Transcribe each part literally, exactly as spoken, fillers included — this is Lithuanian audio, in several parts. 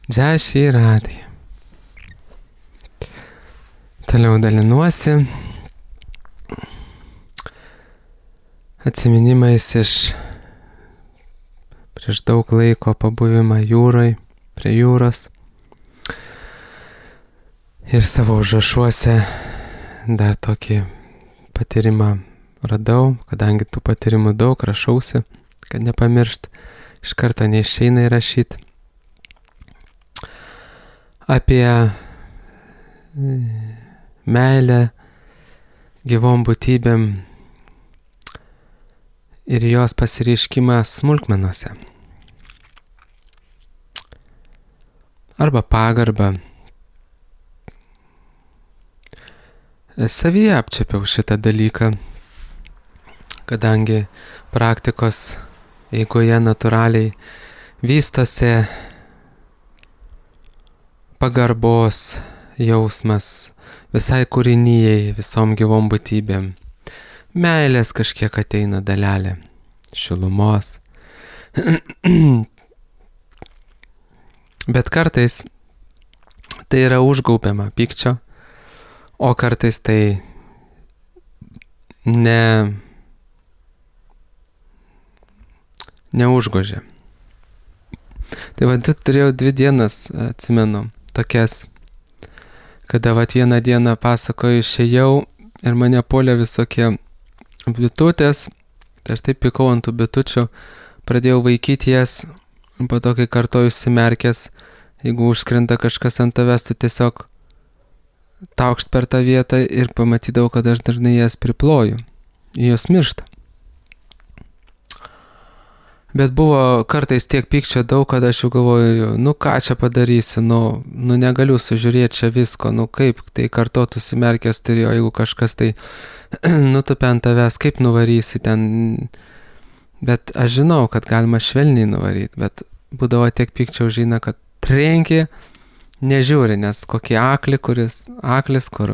Džešį radiją. Toliau dalinuosi atsiminimais iš prieš daug laiko pabuvimą jūroj, prie jūros. Ir savo užrašuose dar tokį patyrimą radau, kadangi tų patyrimų daug, rašausi, kad nepamiršt, iš karto neišeina įrašyti. Apie meilę gyvom būtybėm ir jos pasireiškimą smulkmenose. Arba pagarbą. Savyje apčiapiau šitą dalyką, kadangi praktikos eigoje natūraliai vystosi pagarbos jausmas visai kūrinijai, visom gyvom būtybėm. Meilės kažkiek ateina dalelė, šilumos. Bet kartais tai yra užgaubiama pykčio, o kartais tai ne, neužgožia. Tai va, turėjau dvi dienas, atsimenu, tokias, kada vat vieną dieną pasakoju, išėjau ir mane puolė visokie bitutės, tai aš taip pykau ant tų bitučių, pradėjau vaikyti jas, po to, kai kartoju užsimerkęs, jeigu užskrenda kažkas ant tavęs, tu tiesiog taukšt per tą vietą ir pamatydavau, kad aš dažnai jas priploju, jos miršta. Bet buvo kartais tiek pykčio daug, kad aš jau galvoju, nu ką čia padarysiu, nu, nu negaliu sužiūrėti čia visko, nu kaip tai kartot užsimerkęs turėjo, jeigu kažkas tai nutupia ant tavęs, kaip nuvarysi ten. Bet aš žinau, kad galima švelniai nuvaryti, bet būdavo tiek pykčio užeina, kad trenki, nežiūri, nes kokį aklį, kuris aklis, kur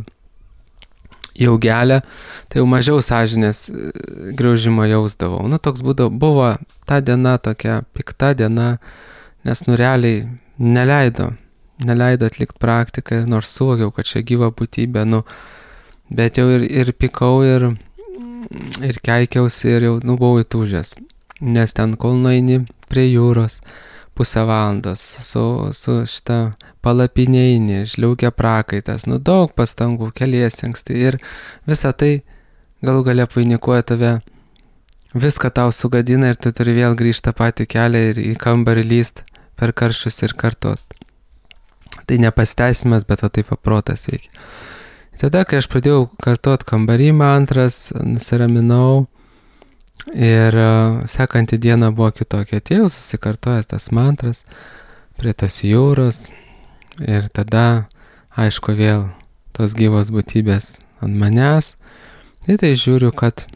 jau gelia, tai jau mažiau sąžinės graužimo jausdavau. Nu, toks būdavo, buvo ta diena tokia pikta diena, nes nu realiai neleido, neleido atlikti praktiką, nors suvokiau, kad čia gyva būtybė, nu, bet jau ir, ir pikau, ir, ir keikiausi, ir jau, nu, buvau įtūžęs, nes ten, kol nueini prie jūros, pusę valandos, su, su šitą palapinėjinį, žliaugia prakaitas, nu daug pastangų, kelies anksti ir visą tai galų gale vainikuoja tave, viską tau sugadina ir tu turi vėl grįžti tą patį kelią ir į kambarį lyst per karščius ir kartot. Tai nepasiteisimas, bet va taip paprotas veikia. Tada, kai aš pradėjau kartot kambarį mantras, nusiraminau, ir uh, sekantį dieną buvo kitokia. Atėjau, susikartojęs tas mantras prie tos jūros ir tada, aišku, vėl tos gyvos būtybės ant manęs. Ir tai žiūriu, kad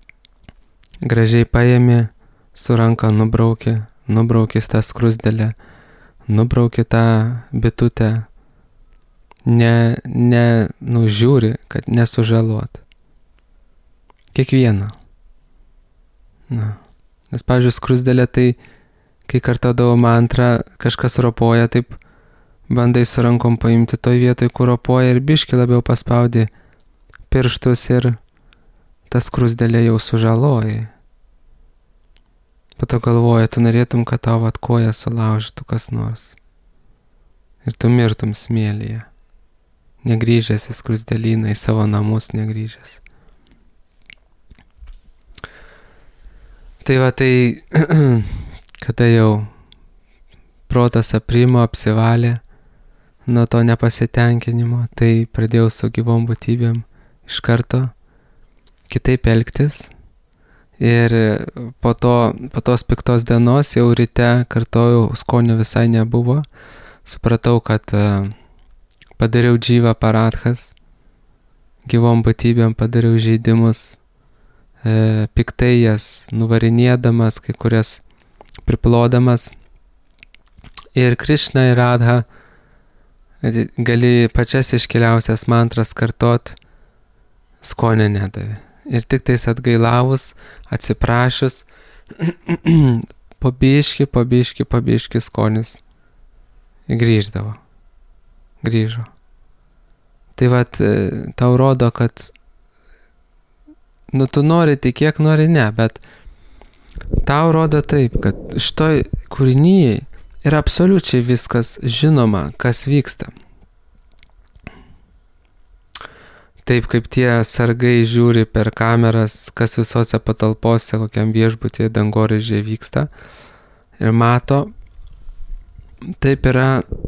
gražiai paėmė, su ranka nubraukė, nubraukė tą skrusdelę, nubraukė tą bitutę, ne, ne, nu, žiūri, kad nesužalot. Kiekvieną. Na, nes, pavyzdžiui, skrusdelė, tai kai kartodavo mantrą, kažkas ropoja, taip bandai su rankom paimti toj vietoj, kur ropoja ir biški labiau paspaudi pirštus ir tas skrusdelė jau sužaloji. Po to galvoja, tu norėtum, kad tau atkoja sulaužytų kas nors. Ir tu mirtum smėlyje, negrįžęs į skrusdelyną, į savo namus negrįžęs. Tai va, tai kada jau protas aprimo, apsivalė nuo to nepasitenkinimo, tai pradėjau su gyvom būtybėm iš karto kitaip elgtis. Ir po, to, po tos piktos dienos jau ryte kartojau, skonio visai nebuvo. Supratau, kad padariau džyvą paradhas, gyvom būtybėm padariau žaidimus, E, piktai jas nuvarinėdamas, kai kurias priplodamas. Ir Krišna ir Radha gali pačias iškiliausias mantras kartot, skonio nedavė. Ir tik tais atgailavus, atsiprašius, po biškį, po biškį, po biškį skonis Ir grįždavo. Grįžo. Tai vat tau rodo, kad nu tu nori tikėk, nori ne, bet tau rodo taip, kad šitoj kūrinyje yra absoliučiai viskas žinoma, kas vyksta. Taip kaip tie sargai žiūri per kameras, kas visose patalpose, kokiam viešbutyje dangoraižyje vyksta ir mato, taip yra,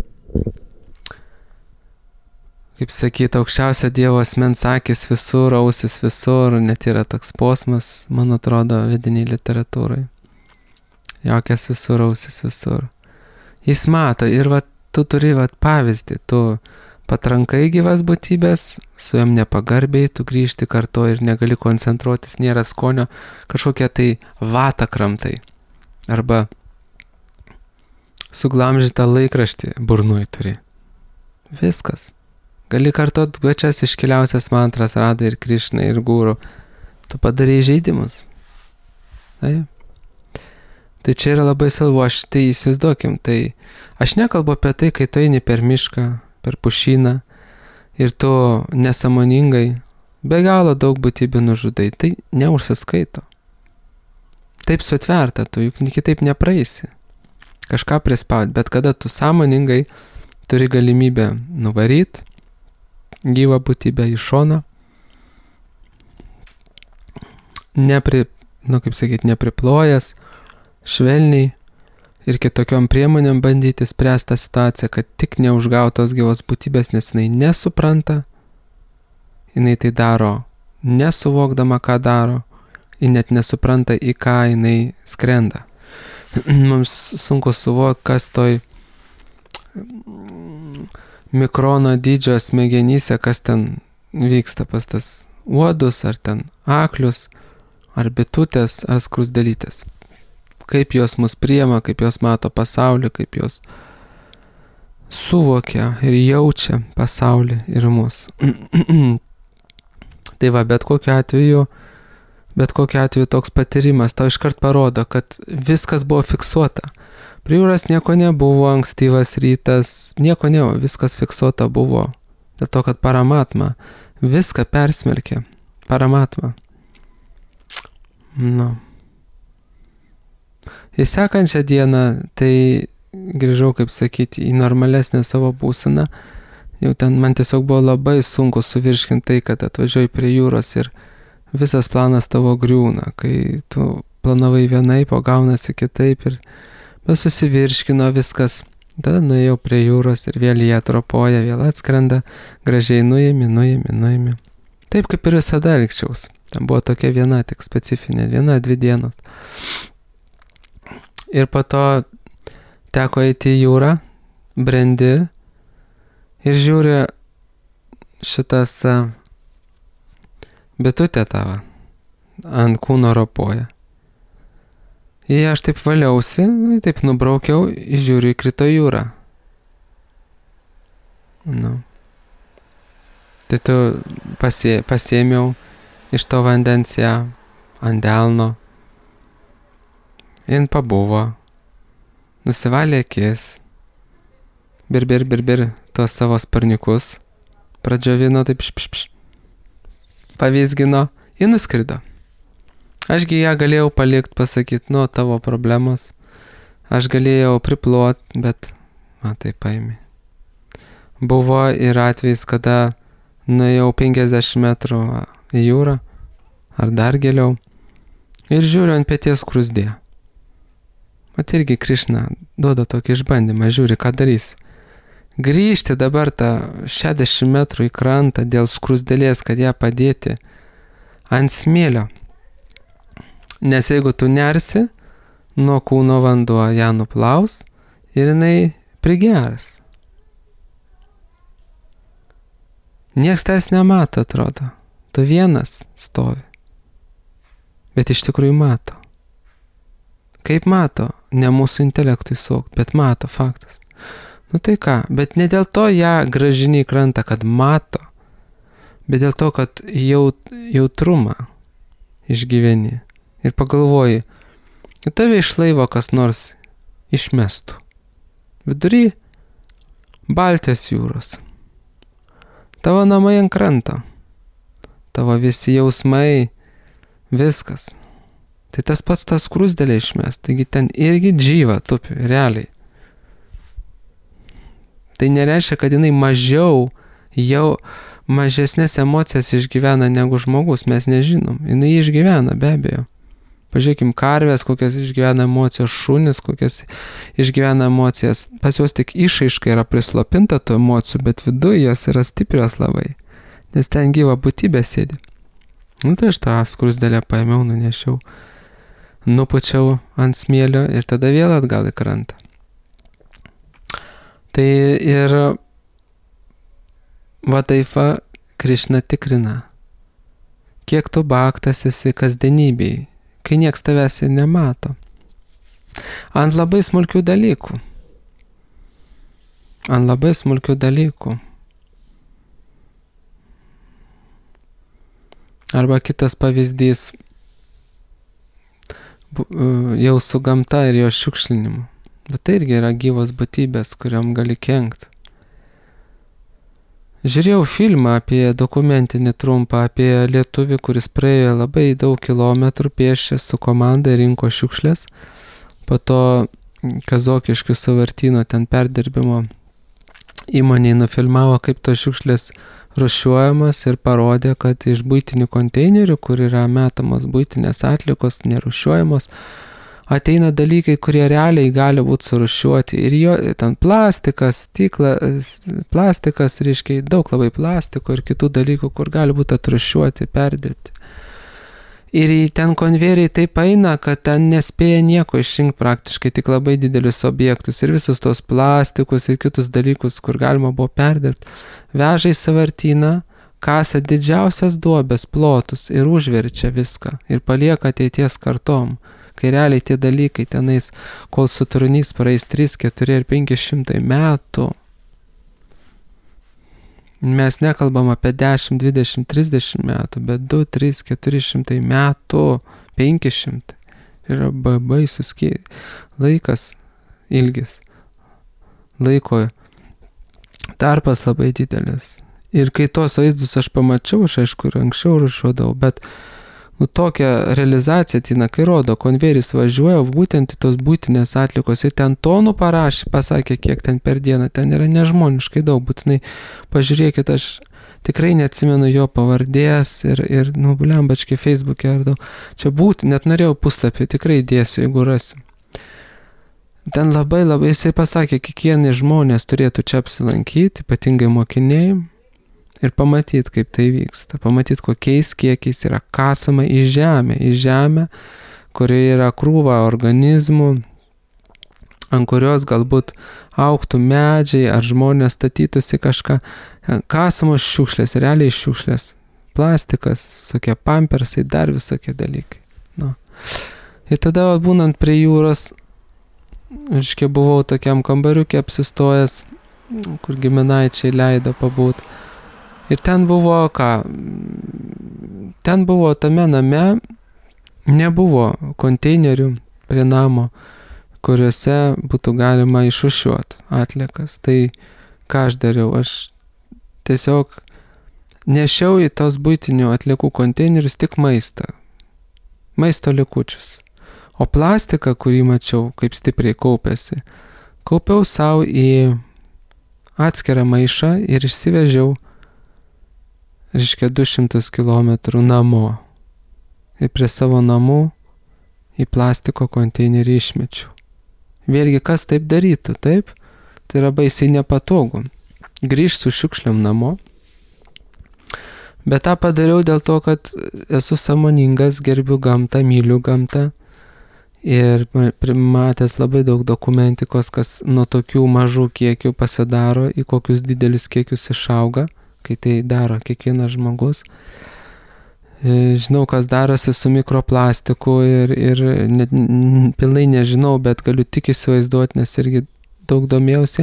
kaip sakyt, aukščiausio Dievo asmens akis visur, ausis visur, net yra toks posmas, man atrodo, vidiniai literatūrai. Jokias visur, ausis visur. Jis mato ir va, tu turi va, pavyzdį, tu patrankai gyvas būtybės, su jom nepagarbiai, tu grįžti kartu ir negali koncentruotis, nėra skonio, kažkokie tai vatą kramtai. Arba suglamžytą laikraštį burnuj turi. Viskas. Gali kartot pačias iškiliausias mantras Radha ir Krišna ir Guru. Tu padarei žaidimus. Tai. Tai čia yra labai salvu, aš tai įsivaizduokim. Tai aš nekalbu apie tai, kai tu eini per mišką, per pušyną ir tu nesąmoningai be galo daug būtybių nužudai. Tai neužsiskaito. Taip sutverta, tu juk kitaip nepraeisi. Kažką prispaud, bet kada tu sąmoningai turi galimybę nuvaryti gyvą būtybę į šoną, nepri, nu kaip sakyt, nepriplojęs, švelniai ir kitokiom priemonėm bandyti spręsti tą situaciją, kad tik neužgautos gyvos būtybės, nes jinai nesupranta, jinai tai daro nesuvokdama, ką daro, ji net nesupranta, į ką jinai skrenda. Mums sunku suvokti, kas toj mikrono dydžio smegenyse, kas ten vyksta pas tas uodus, ar ten aklius, ar bitutės, ar skrusdelytės. Kaip jos mus priema, kaip jos mato pasaulį, kaip jos suvokia ir jaučia pasaulį ir mus. Tai va, bet kokiu atveju, bet kokiu atveju toks patyrimas tau iškart parodo, kad viskas buvo fiksuota. Prie jūros nieko nebuvo, ankstyvas rytas, nieko nebuvo, viskas fiksuota buvo. Dėl to, kad Paramatma viską persmelkė. Paramatma. Nu. Į sekančią dieną, tai grįžau, kaip sakyti, į normalesnę savo būseną. Jau ten man tiesiog buvo labai sunku suvirškinti tai, kad atvažiuoji prie jūros ir visas planas tavo griūna, kai tu planavai vienaip, o gaunasi kitaip ir bet susivirškino viskas. Tada nuėjau prie jūros ir vėl jie atropoja, vėl atskrenda, gražiai nuėmė, nuėmė, nuėmė. Taip kaip ir visada elgčiaus. Ten buvo tokia viena, tik specifinė, viena, dvi dienos. Ir po to teko eiti į jūrą, brendi ir žiūri šitas bitutė tava ant kūno ropoja. Ir aš taip valiausi, taip nubraukiau, žiūriu, įkrito jūrą. Nu. Tai tu pasie, pasėmiau iš to vandens ją ant delno. Jin pabuvo, nusivalė akis, birbir, birbir tuos savo sparniukus, pradžiovino taip špšpš, pavizgino, jin nuskrido. Ašgi ją galėjau palikti, pasakyti, nu, tavo problemos. Aš galėjau priplot, bet, matai, paėmė. Buvo ir atvejs, kada nuėjau penkiasdešimt metrų į jūrą, ar dar giliau, ir žiūriu ant peties krusdė. Mat irgi Krišna duoda tokį išbandymą, žiūri, ką darys. Grįžti dabar tą šešiasdešimt metrų į krantą dėl skrusdėlės, kad ją padėti ant smėlio. Nes jeigu tu nersi, nuo kūno vanduo ją nuplaus ir jinai prigers. Niekas tas nemato, atrodo. Tu vienas stovi. Bet iš tikrųjų mato. Kaip mato? Ne mūsų intelektui suvokt, bet mato, faktas. Nu tai ką, bet ne dėl to ją grąžini į krantą, kad mato, bet dėl to, kad jaut, jautrumą išgyveni. Ir pagalvoji, tave iš laivo kas nors išmestų. Vidury Baltijos jūros. Tavo namai ant kranto. Tavo visi jausmai, viskas. Tai tas pats tas skruzdėlė išmes. Taigi ten irgi džyva tupi, realiai. Tai nereiškia, kad jinai mažiau, jau mažesnės emocijas išgyvena negu žmogus. Mes nežinom. Jinai išgyvena, be abejo. Pažiūrėkim, karvės, kokias išgyvena emocijas, šunis, kokias išgyvena emocijas. Pas juos tik išaiškai yra prislopinta tų emocijų, bet viduje jos yra stiprios labai. Nes ten gyva būtybė sėdi. Nu tai aš tą skruzdėlę paėmiau, nunešiau, nupučiau ant smėlio ir tada vėl atgal į krantą. Tai ir va taip va Krišna tikrina, kiek tu baktas esi kasdienybėj, kai nieks tavęs ir nemato. Ant labai smulkių dalykų. Ant labai smulkių dalykų. Arba kitas pavyzdys, jau su gamta ir jo šiukšlinimu. Bet tai irgi yra gyvos būtybės, kuriam gali kenkt. Žiūrėjau filmą apie dokumentinį trumpą, apie lietuvį, kuris praėjo labai daug kilometrų pėsčias su komanda ir rinko šiukšlės. Po to Kazokiškių sąvartyno ten perdirbimo įmonei nufilmavo, kaip tos šiukšlės rūšiuojamos ir parodė, kad iš buitinių konteinerių, kur yra metamos buitinės atliekos, nerūšiuojamos, ateina dalykai, kurie realiai gali būti surūšiuoti. Ir jo, ten plastikas, stikla, plastikas, reiškia, daug labai plastiko ir kitų dalykų, kur gali būti atrūšiuoti, perdirbti. Ir ten konvejeriai taip eina, kad ten nespėja nieko išrinkti praktiškai, tik labai didelius objektus ir visus tos plastikus ir kitus dalykus, kur galima buvo perdirbti. Veža į sąvartyną, kasa didžiausias duobės plotus ir užverčia viską ir palieka ateities kartom. Kai realiai tie dalykai tenais, kol sutrunys praeis trys, keturi ir penki šimtai metų. Mes nekalbam apie dešimt, dvidešimt, trisdešimt metų, bet du, trys, keturi šimtai metų, penki šimtai. Yra baisus laikas, ilgis, laiko tarpas labai didelis. Ir kai tos vaizdus aš pamačiau, aš aišku ir anksčiau rūšiuodavau, bet nu, tokia realizacija, tina, kai rodo, konvejeris važiuoja būtent į tos būtinės atlikos ir ten tonų parašė, pasakė, kiek ten per dieną, ten yra nežmoniškai daug, būtinai pažiūrėkit, aš tikrai neatsimenu jo pavardės ir, ir nu, blembačkai Facebook'e ar daug, čia būti, net norėjau puslapį, tikrai dėsiu, jeigu rasiu. Ten labai labai, jisai pasakė, kiekvieni žmonės turėtų čia apsilankyti, ypatingai mokiniai, ir pamatyti, kaip tai vyksta, pamatyti, kokiais kiekiais yra kasama į žemę, į žemę, kurioje yra krūva organizmų, ant kurios galbūt augtų medžiai ar žmonės statytųsi kažką, kasamos šiukšlės, realiai šiukšlės, plastikas, tokie pampersai, dar visokie dalykai. Nu. Ir tada būnant prie jūros, reiškia, buvau tokiam kambariukė apsistojęs, kur giminaičiai leido pabūt. Ir ten buvo ką, ten buvo tame name, nebuvo konteinerių prie namo, kuriuose būtų galima išrūšiuoti atliekas. Tai ką aš dariau, aš tiesiog nešiau į tos buitinių atliekų konteinerius tik maistą, maisto likučius. O plastiką, kurį mačiau, kaip stipriai kaupėsi, kaupiau savo į atskirą maišą ir išsivežiau, reiškia, du šimtus kilometrų namo. Ir prie savo namų į plastiko konteinerį išmečiau. Vėlgi, kas taip darytų, taip? Tai yra baisiai nepatogu. Grįžt su šiukšliam namo. Bet tą padariau dėl to, kad esu sąmoningas, gerbiu gamtą, myliu gamtą. Ir matęs labai daug dokumentikos, kas nuo tokių mažų kiekių pasidaro, į kokius didelius kiekius išauga, kai tai daro kiekvienas žmogus. Žinau, kas darosi su mikroplastiku ir, ir net, pilnai nežinau, bet galiu tik įsivaizduoti, nes irgi daug domėjausi.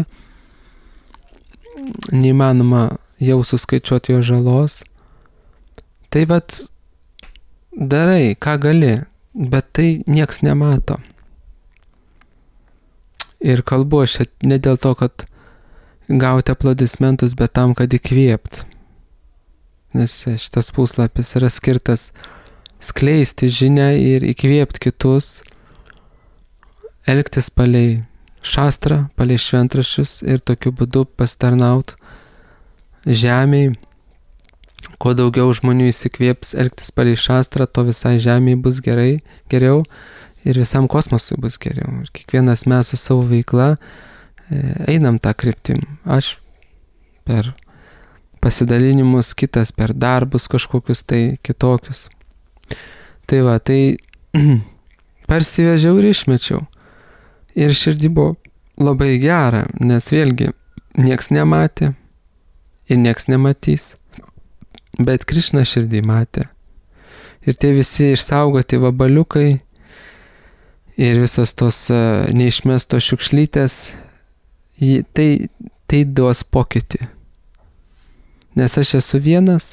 Neįmanoma jau suskaičiuoti jo žalos. Tai vat darai, ką gali, bet tai nieks nemato. Ir kalbu aš ne dėl to, kad gauti aplodismentus, bet tam, kad įkvėpt. Nes šitas puslapis yra skirtas skleisti žinią ir įkvėpti kitus, elgtis palei šastrą, palei šventraščius ir tokiu būdu pasitarnaut žemėj. Kuo daugiau žmonių įsikvėps elgtis palei šastrą, to visai žemėj bus gerai, geriau ir visam kosmosui bus geriau. Ir kiekvienas mes su savo veikla einam tą kryptim. Aš per pasidalinimus, kitas per darbus kažkokius tai kitokius. Tai va, tai parsivežiau ir išmečiau. Ir širdį buvo labai gera, nes vėlgi nieks nematė ir nieks nematys. Bet Krišna širdį matė. Ir tie visi išsaugoti vabaliukai ir visos tos neišmestos šiukšlytės, tai, tai duos pokytį. Nes aš esu vienas,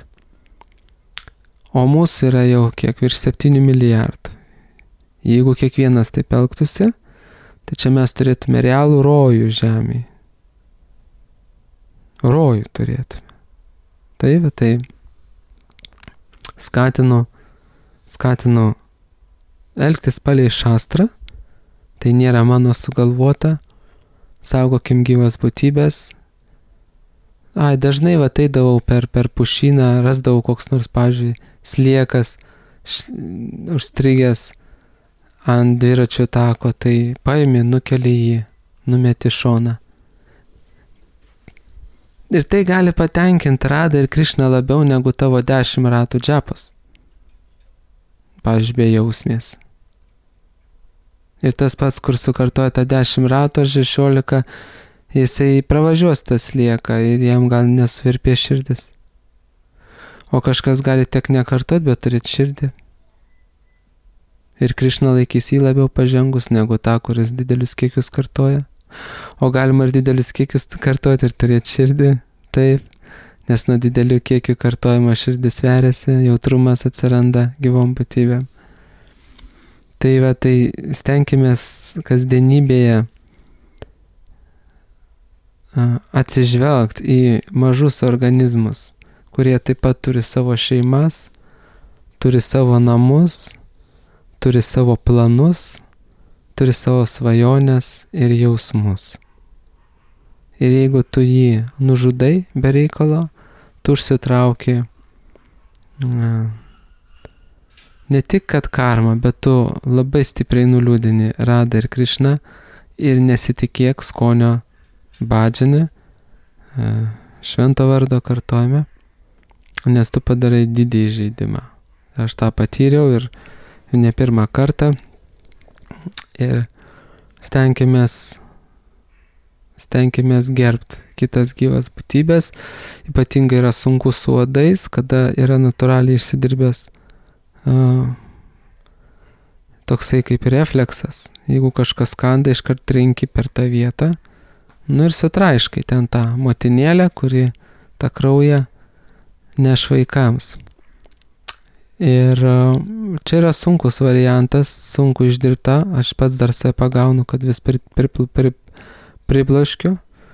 o mūsų yra jau kiek virš septynių milijardų. Jeigu kiekvienas taip elgtųsi, tai čia mes turėtume realų rojų žemėje. Rojų turėtume. Tai va, tai skatinu, skatinu elgtis palei šastrą, tai nėra mano sugalvota, saugokim gyvas būtybės. Ai, dažnai va ateidavau per, per pušyną, rasdavau koks nors, pavyzdžiui, sliekas, š, užstrigęs ant dviračio tako, tai paimi, nukeli jį, numeti šoną. Ir tai gali patenkinti Radą ir Krišną labiau negu tavo dešimt ratų džapas. Pavyzdžiui, be jausmės. Ir tas pats, kur sukartoja tą dešimt ratų ar šešiolika, jisai pravažiuos tas lieka ir jam gal nesvirpė širdis. O kažkas gali tiek nekartot, bet turėti širdį. Ir Krišna laikys jį labiau pažengus negu tą, kuris didelius kiekius kartoja. O galima ir didelius kiekius kartoti ir turėti širdį. Taip, nes nuo didelių kiekių kartojimo širdis veriasi, jautrumas atsiranda gyvom būtybėm. Tai va, tai stenkimės kasdienybėje atsižvelgti į mažus organizmus, kurie taip pat turi savo šeimas, turi savo namus, turi savo planus, turi savo svajonės ir jausmus. Ir jeigu tu jį nužudai be reikalo, tu užsitrauki na, ne tik kad karmą, bet tu labai stipriai nuliūdini Radą ir Krišną ir nesitikėk skonio badžinį, švento vardo kartojime, nes tu padarai didį žaidimą. Aš tą patyriau ir ne pirmą kartą. Ir stenkimės, stenkimės gerbti kitas gyvas būtybės. Ypatingai yra sunku su uodais, kada yra natūraliai išsidirbęs uh, toksai kaip refleksas. Jeigu kažkas kanda, iškart trenki per tą vietą. Nu ir sutraiškai ten tą motinėlę, kuri tą kraują neš vaikams. Ir čia yra sunkus variantas, sunku išdirbta, aš pats dar save pagaunu, kad vis pri, pri, pri, priblaškiu,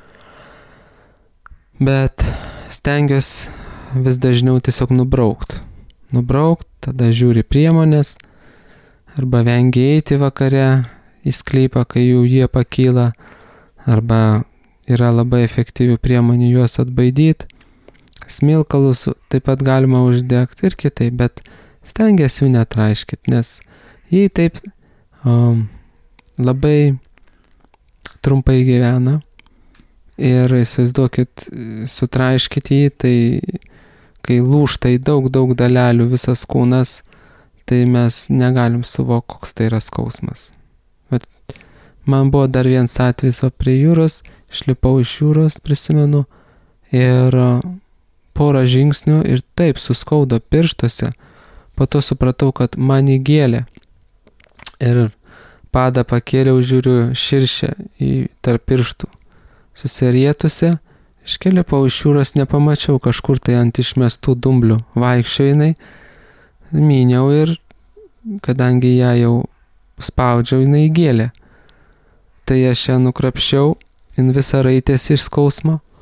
bet stengiuosi vis dažniau tiesiog nubraukt. Nubraukt, tada žiūri priemonės, arba vengia eiti vakare į sklypą, kai jau jie pakyla, arba yra labai efektyvių priemonių juos atbaidyti. Smilkalus taip pat galima uždegti ir kitaip, bet stengiasi jų netraiškit, nes jie taip um, labai trumpai gyvena ir įsivaizduokit, sutraiškit jį, tai kai lūžta į daug, daug dalelių visas kūnas, tai mes negalim suvokti, koks tai yra skausmas. Bet man buvo dar vienas atvejis prie jūros, išlipau iš jūros, prisimenu, ir porą žingsnių ir taip suskaudo pirštuose. Po to supratau, kad man įgėlė. Ir padą pakėliau, žiūriu širšę į tarp pirštų. Susirietusi, iškėlipau iš jūros, nepamačiau kažkur tai ant išmestų dumblių. Vaikščio jinai, myniau ir kadangi ją jau spaudžiau, jinai įgėlė. Tai aš ją nukrapščiau, jin visą raitėsi iš skausmo.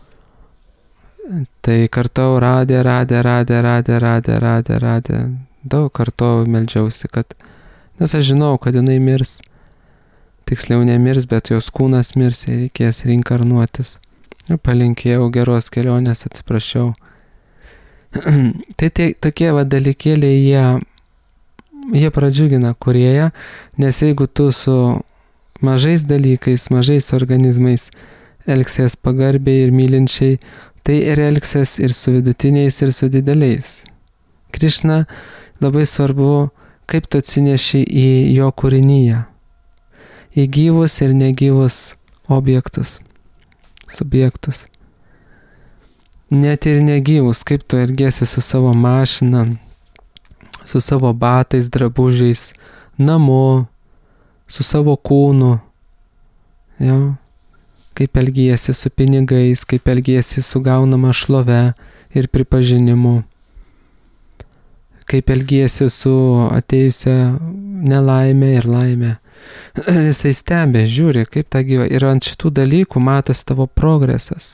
Tai kartau radė, radė, radė, radė, radė, radė, radė. Daug kartau meldžiausi, kad, nes aš žinau, kad jinai mirs. Tiksliau nemirs, bet jos kūnas mirs ir reikės reinkarnuotis. Ir palinkėjau geros kelionės, atsiprašiau. Tai tie, tokie va dalykėliai, jie, jie pradžiugina kūrėją, nes jeigu tu su mažais dalykais, mažais organizmais elgsies pagarbiai ir mylinčiai, tai ir elgsies ir su vidutiniais, ir su dideliais. Krišna labai svarbu, kaip tu atsineši į jo kūrinyje, į gyvus ir negyvus objektus, subjektus. Net ir negyvus, kaip tu elgiesi su savo mašina, su savo batais, drabužiais, namu, su savo kūnu, jo, kaip elgiesi su pinigais, kaip elgiesi su gaunama šlove ir pripažinimu, kaip elgiesi su atėjusia nelaimė ir laimė. Jisai stebė, žiūri, kaip ta gyva. Ir ant šitų dalykų matosi tavo progresas.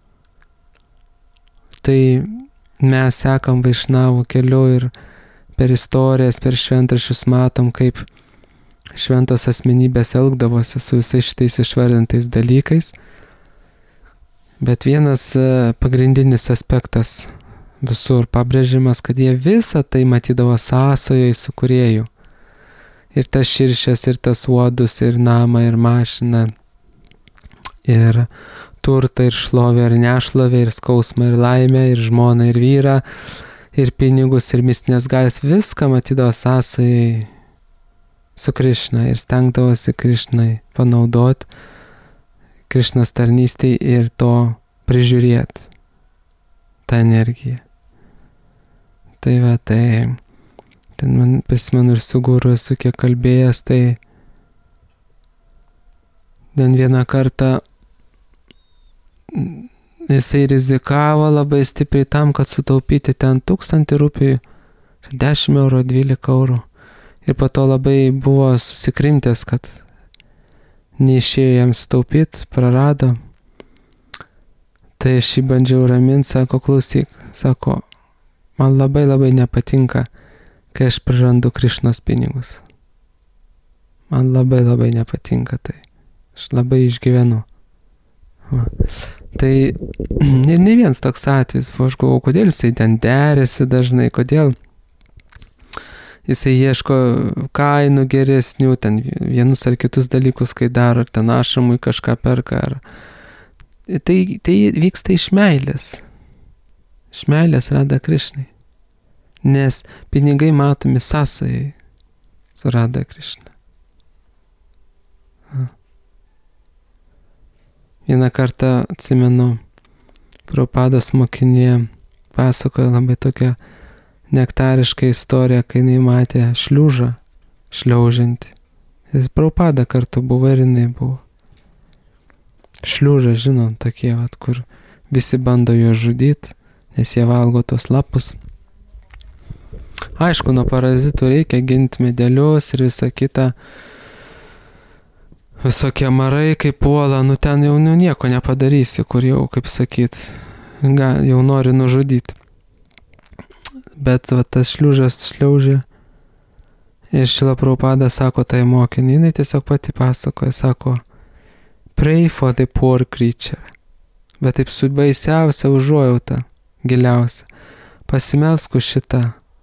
Tai mes sekam Vaišnavų keliu ir per istorijas, per šventraščius matom, kaip šventos asmenybės elgdavosi su visais šitais išvardintais dalykais. Bet vienas pagrindinis aspektas visur pabrėžimas, kad jie visą tai matydavo sąsajoje su kūrėju. Ir tas širšės, ir tas uodus, ir namą, ir mašiną, ir turtą, ir šlovę, ir nešlovę, ir skausmą, ir laimę, ir žmoną, ir vyrą, ir pinigus, ir mistinės galės. Viską matydavo sąsajai su Krišna ir stengdavosi Krišnai panaudot, Krišnos tarnystei ir to prižiūrėti, tą energiją. Tai va, tai ten man prisimenu ir su guru esu kiek kalbėjęs, tai ten vieną kartą jisai rizikavo labai stipriai tam, kad sutaupyti ten tūkstantį rupijų, dešimt eurų, dvylika eurų. Ir po to labai buvo susikrimtęs, kad neišėjo jam sutaupyti, prarado. Tai aš jį bandžiau raminti, sako, klausyk, sako, man labai labai nepatinka, kai aš prarandu Krišnos pinigus. Man labai labai nepatinka tai. Aš labai išgyvenu. Va. Tai ir ne vienas toks atvejis, aš galvoju, kodėl jisai ten derėsi dažnai, kodėl jisai ieško kainų geresnių, ten vienus ar kitus dalykus, kai daro, ar ten ašamui kažką perka. Ar... Tai, tai vyksta iš meilės. Iš meilės Rada Krišnai. Nes pinigai matomi sąsajai su Rada Krišna. Vieną kartą atsimenu, Prabhupados mokinė pasakoja labai tokią nektarišką istoriją, kai jinai matė šliužą šliaužiantį. Ir Prabhupada kartu buvo ir jinai buvo. Šliužą, žinom, tokie, vat, kur visi bando jo žudyti, nes jie valgo tos lapus. Aišku, nuo parazitų reikia ginti medelius ir visą kitą. Visokie marai, kaip puola, nu ten jau nu, nieko nepadarysi, kur jau, kaip sakyt, ga, jau nori nužudyti. Bet va, tas šliužas šliaužia. Ir Šrila Prabhupada sako tai mokinį, jinai tiesiog pati pasakoja, sako, pray for the poor creature. Bet taip su baisiausia užuojauta, giliausia. Pasimelsk už šitą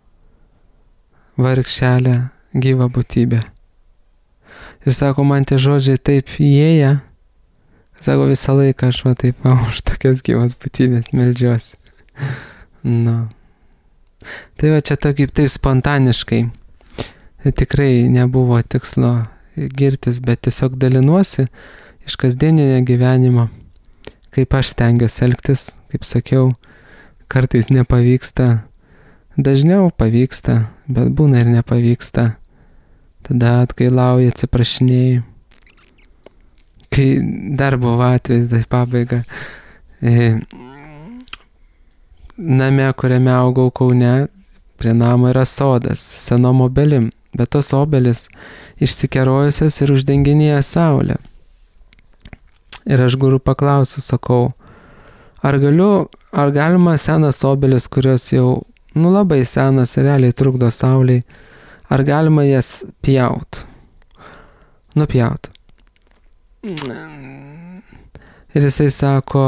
vargšelę gyvą būtybę. Ir sako, man tie žodžiai taip įėję, sako, visą laiką aš va taip va, už tokias gyvas būtybės meldžiuosi. Nu. Tai va čia taip, taip spontaniškai. Tikrai nebuvo tikslo girtis, bet tiesiog dalinuosi iš kasdieninio gyvenimo, kaip aš stengiuosi elgtis, kaip sakiau, kartais nepavyksta, dažniau pavyksta, bet būna ir nepavyksta. Tada atgailauji, atsiprašinėjai. Kai dar buvo atvejis, tai pabaiga. E, name, kuriame augau Kaune, prie namo yra sodas, senom obelim, bet tos obelis išsikerojusios ir uždenginėja saulę. Ir aš guru paklausiu, sakau, Ar galiu, ar galima senas obelis, kurios jau, nu labai senas, realiai trukdo saulei, ar galima jas pjaut? Nupjaut. Ir jisai sako,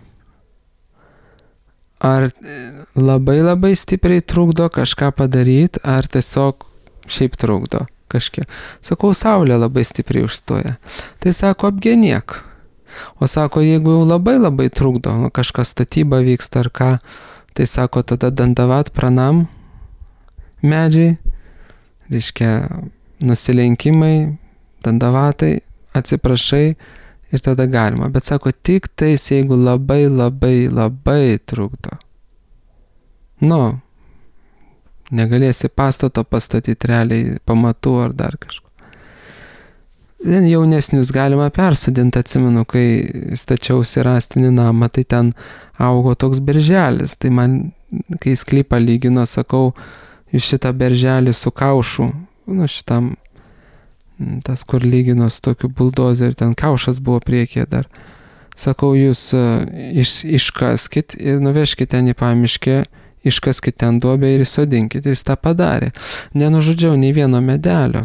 ar labai labai stipriai trukdo kažką padaryti, ar tiesiog šiaip trukdo kažkiek. Sakau, saulė labai stipriai užstoja. Tai sako, apgeniek. O sako, jeigu jau labai labai trukdo, nu, kažkas statyba vyksta ar ką, tai sako, tada dandavat pranam medžiai, reiškia nusilenkimai, dandavatai, atsiprašai ir tada galima. Bet sako, tik tais, jeigu labai labai labai trukdo. Nu, negalėsi pastato pastatyti realiai pamatų ar dar kažko. Jaunesnius galima persodinti, atsimenu, kai stačiausi rąstinį namą, tai ten augo toks berželis. Tai man, kai sklypą lygino, sakau, jūs šitą berželį su kaušu, nu šitam, tas kur lygino su tokiu buldozeriu, ten kaušas buvo priekyje dar. Sakau, jūs iš, iškaskit ir nuvežkit ten į pamiškę, iškaskit ten duobę ir įsodinkit. Ir jis tą padarė. Nenužudžiau nei vieno medelio.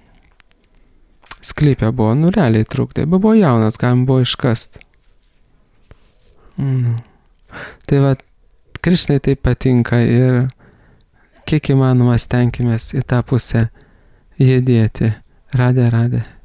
Sklypė buvo, nu realiai trukdė, bet buvo jaunas, galima buvo iškast. Mm. Tai va, Krišnai tai patinka ir kiek įmanoma stenkimės į tą pusę judėti. Radė, radė.